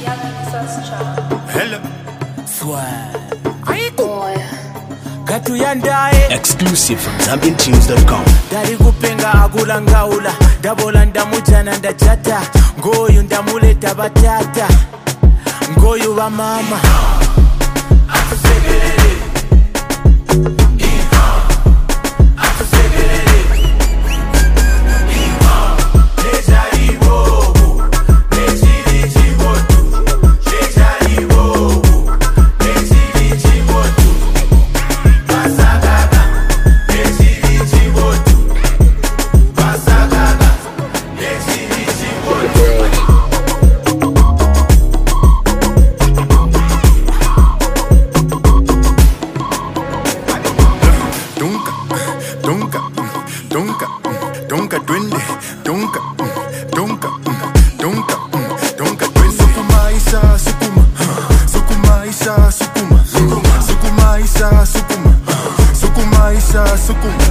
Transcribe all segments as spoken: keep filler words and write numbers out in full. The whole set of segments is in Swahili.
Hello. Swag. Katu yandae Exclusive from Zambian Tunes dot com. Dari kupenga agula ngaula Dabola ndamujana ndachata Ngoyu ndamuleta batata Ngoyu wa mama Atusegelele Iha Atusegelele Iha Leja ibobu Lechili chibotu Leja ibobu Lechili chibotu Basagaga Lechili chibotu Basagaga Lechili chibotu Donka, donka, donka twende, donka, donka, donka, donka twende. Sukuma isa sukuma, sukuma isa sukuma, sukuma isa sukuma, sukuma isa sukuma.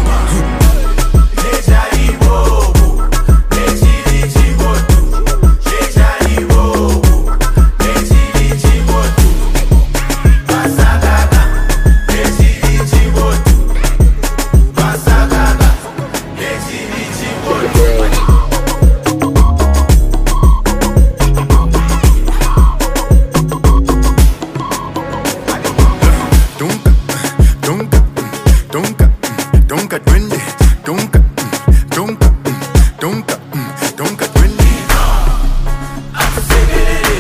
Leja ibobu Lechili chibotu Leja ibobu Lechili chibotu Basagaga Lechili chibotu Basagaga Lechili chibotu Donka, donka, donka, donka twende, donka, donka, donka, donka twende. Atusegelele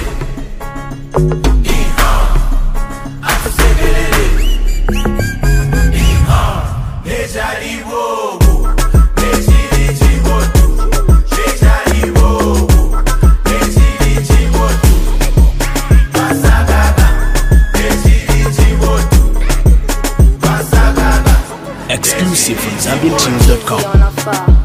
Iha Atusegelele Iha Leja ibobu Lechili chibotu Leja ibobu Lechili chibotu Basagaga Lechili chibotu Basagaga Exclusive from Zambian Tunes dot com. On a far.